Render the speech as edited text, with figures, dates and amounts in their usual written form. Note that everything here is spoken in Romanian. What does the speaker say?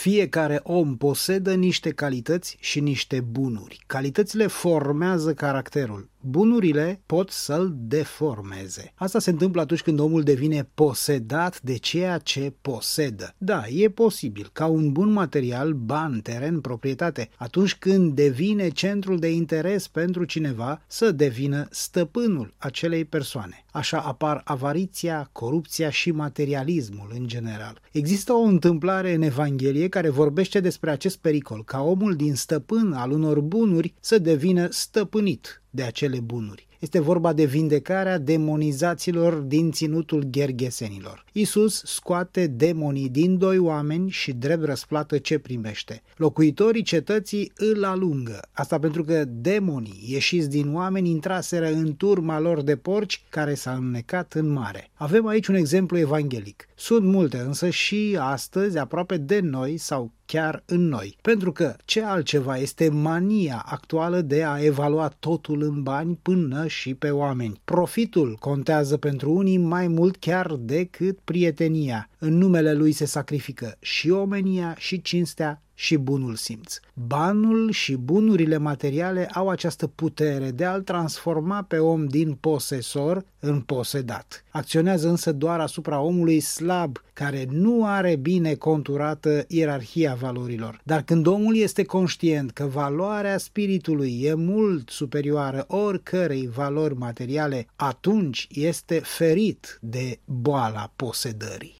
Fiecare om posedă niște calități și niște bunuri. Calitățile formează caracterul. Bunurile pot să-l deformeze. Asta se întâmplă atunci când omul devine posedat de ceea ce posedă. Da, e posibil ca un bun material, bani, teren, proprietate, atunci când devine centrul de interes pentru cineva, să devină stăpânul acelei persoane. Așa apar avariția, corupția și materialismul în general. Există o întâmplare în Evanghelie care vorbește despre acest pericol, ca omul din stăpân al unor bunuri să devină stăpânit de acele bunuri. Este vorba de vindecarea demonizaților din ținutul gherghesenilor. Iisus scoate demonii din doi oameni și drept răsplată ce primește? Locuitorii cetății îl alungă. Asta pentru că demonii ieșiți din oameni intraseră în turma lor de porci care s-a înnecat în mare. Avem aici un exemplu evanghelic. Sunt multe însă și astăzi aproape de noi sau chiar în noi. Pentru că ce altceva este mania actuală de a evalua totul în bani până și pe oameni. Profitul contează pentru unii mai mult chiar decât prietenia. În numele lui se sacrifică și omenia și cinstea și bunul simț. Banul și bunurile materiale au această putere de a-l transforma pe om din posesor în posedat. Acționează însă doar asupra omului slab, care nu are bine conturată ierarhia valorilor. Dar când omul este conștient că valoarea spiritului e mult superioară oricărei valori materiale, atunci este ferit de boala posedării.